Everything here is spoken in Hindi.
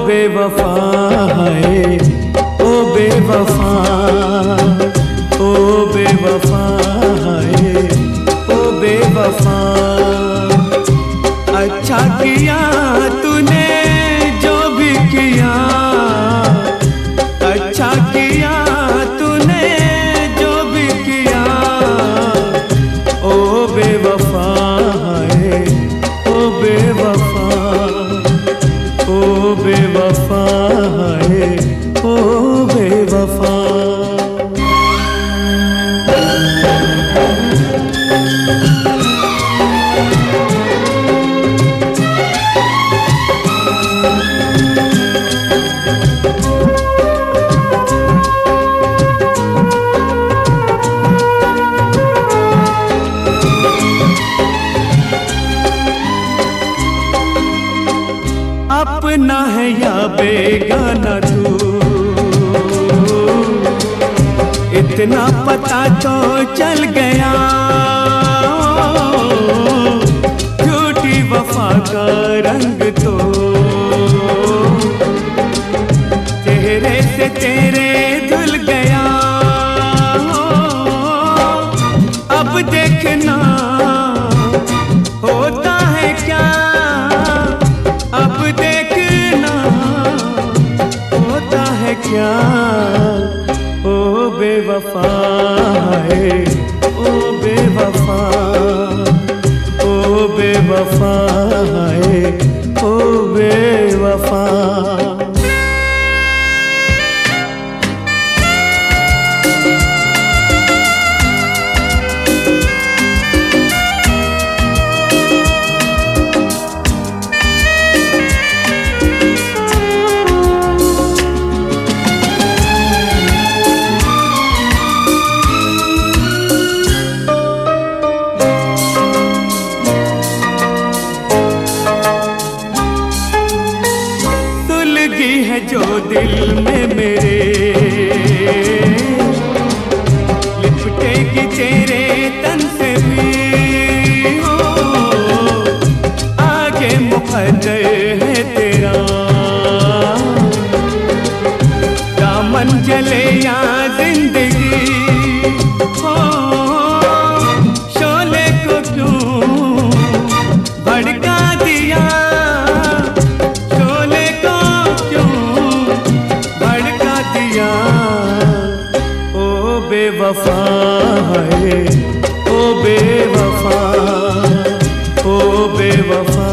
बेवफा है, ओ बेवफा, ओ बेवफा है, ओ बेवफा। अच्छा किया तूने जो भी किया, अच्छा किया तूने जो भी किया, ओ बेवफा है, ओ बेवफा, ओ बेवफा है, ओ बेवफा। अपना है या बेगाना तू, इतना पता तो चल गया। झूठी वफा का रंग तो चेहरे से तेरे धुल गया। अब देखना होता है क्या, अब देखना होता है क्या, ओ बेवफा है, ओ बेवफा, ओ बेवफा है, ओ बेवफा। है जो दिल में मेरे, लिपटेगी तेरे तन से भी हो। आगे मुकद्दर है तेरा, दामन जले या जिंदगी हो। शोले को क्यों भड़का दिया, बेवफा है, ओ बेवफा, ओ बेवफा।